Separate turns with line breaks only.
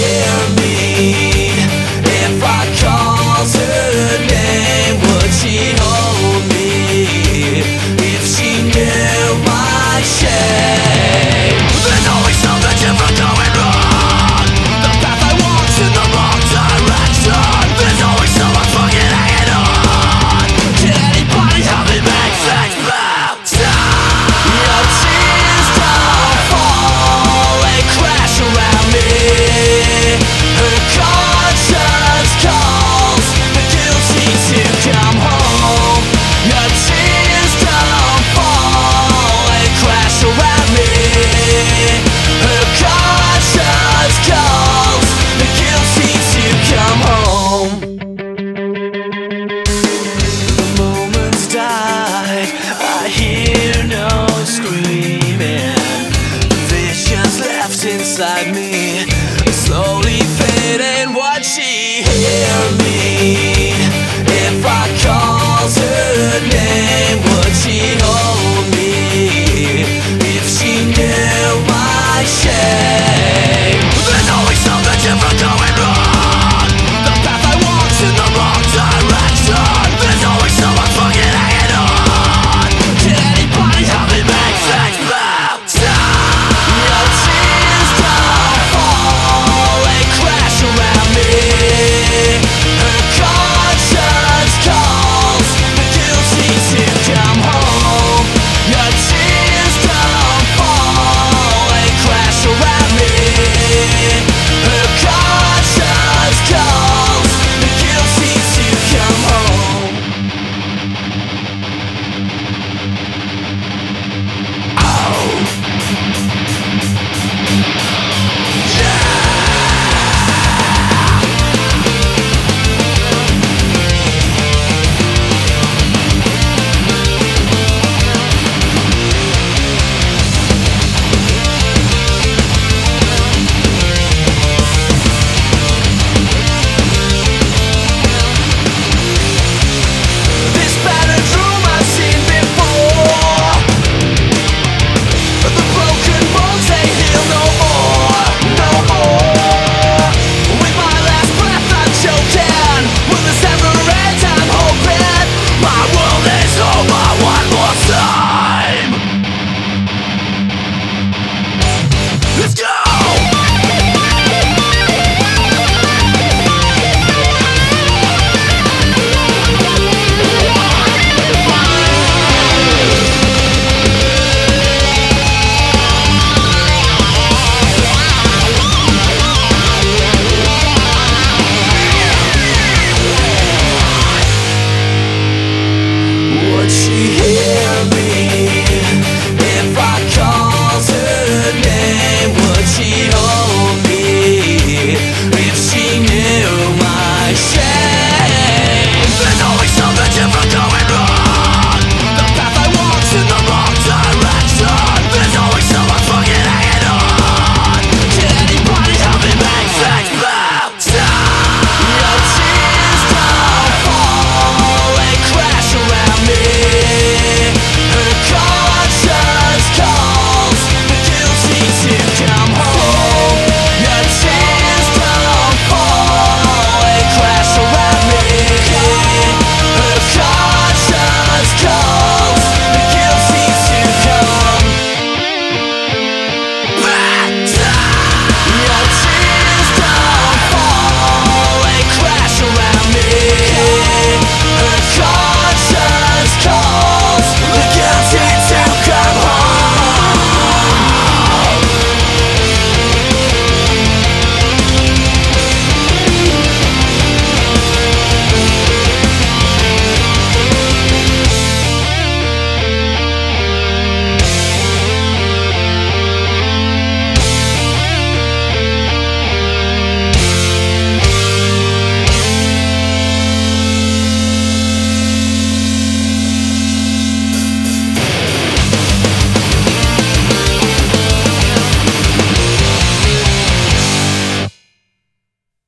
hear me? If I called her name, would she hold me? If she knew my shame. There's always something different going wrong. The path I walk's in the wrong direction. There's always someone fucking hanging on. Can anybody help me make things better? Your tears don't fall and crash around me. Her conscience calls the guilty to come home. Your tears don't fall and crash around me. Her conscience calls the guilty to come home. The moments died, I hear no screaming. Visions left inside me, slowly fading. Would she hear me? If I called her name, would she hold me? If she knew my shame.